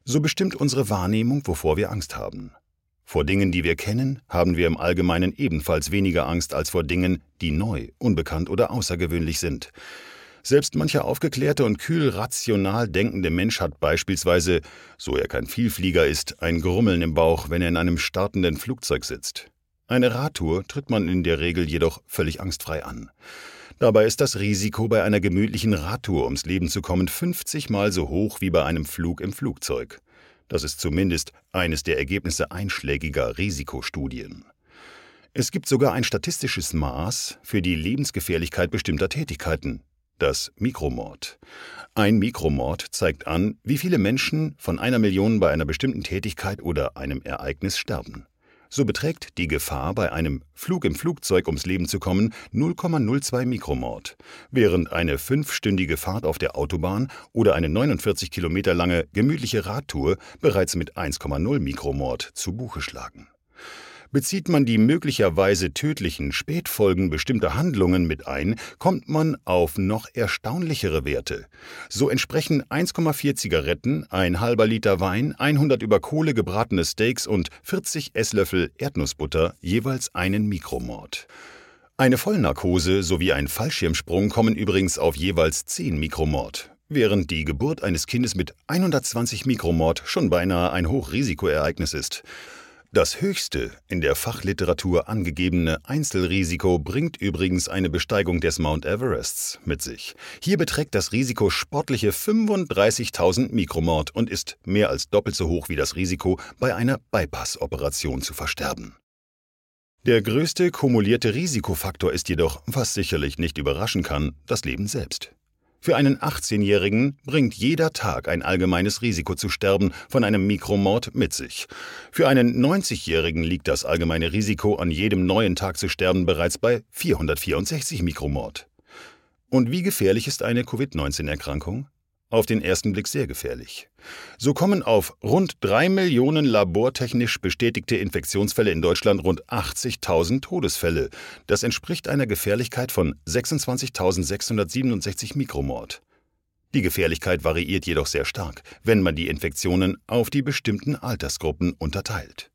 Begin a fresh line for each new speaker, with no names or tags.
So bestimmt unsere Wahrnehmung, wovor wir Angst haben. Vor Dingen, die wir kennen, haben wir im Allgemeinen ebenfalls weniger Angst als vor Dingen, die neu, unbekannt oder außergewöhnlich sind. Selbst mancher aufgeklärte und kühl rational denkende Mensch hat beispielsweise, so er kein Vielflieger ist, ein Grummeln im Bauch, wenn er in einem startenden Flugzeug sitzt. Eine Radtour tritt man in der Regel jedoch völlig angstfrei an. Dabei ist das Risiko, bei einer gemütlichen Radtour ums Leben zu kommen, 50 Mal so hoch wie bei einem Flug im Flugzeug. Das ist zumindest eines der Ergebnisse einschlägiger Risikostudien. Es gibt sogar ein statistisches Maß für die Lebensgefährlichkeit bestimmter Tätigkeiten, das Mikromord. Ein Mikromord zeigt an, wie viele Menschen von 1 Million bei einer bestimmten Tätigkeit oder einem Ereignis sterben. So beträgt die Gefahr, bei einem Flug im Flugzeug ums Leben zu kommen, 0,02 Mikromord, während eine 5-stündige Fahrt auf der Autobahn oder eine 49 Kilometer lange gemütliche Radtour bereits mit 1,0 Mikromord zu Buche schlagen. Bezieht man die möglicherweise tödlichen Spätfolgen bestimmter Handlungen mit ein, kommt man auf noch erstaunlichere Werte. So entsprechen 1,4 Zigaretten, ein halber Liter Wein, 100 über Kohle gebratene Steaks und 40 Esslöffel Erdnussbutter jeweils einen Mikromord. Eine Vollnarkose sowie ein Fallschirmsprung kommen übrigens auf jeweils 10 Mikromord, während die Geburt eines Kindes mit 120 Mikromord schon beinahe ein Hochrisikoereignis ist. Das höchste in der Fachliteratur angegebene Einzelrisiko bringt übrigens eine Besteigung des Mount Everests mit sich. Hier beträgt das Risiko sportliche 35.000 Mikromord und ist mehr als doppelt so hoch wie das Risiko, bei einer Bypass-Operation zu versterben. Der größte kumulierte Risikofaktor ist jedoch, was sicherlich nicht überraschen kann, das Leben selbst. Für einen 18-Jährigen bringt jeder Tag ein allgemeines Risiko zu sterben von einem Mikromord mit sich. Für einen 90-Jährigen liegt das allgemeine Risiko, an jedem neuen Tag zu sterben, bereits bei 464 Mikromord. Und wie gefährlich ist eine Covid-19-Erkrankung? Auf den ersten Blick sehr gefährlich. So kommen auf rund 3 Millionen labortechnisch bestätigte Infektionsfälle in Deutschland rund 80.000 Todesfälle. Das entspricht einer Gefährlichkeit von 26.667 Mikromord. Die Gefährlichkeit variiert jedoch sehr stark, wenn man die Infektionen auf die bestimmten Altersgruppen unterteilt.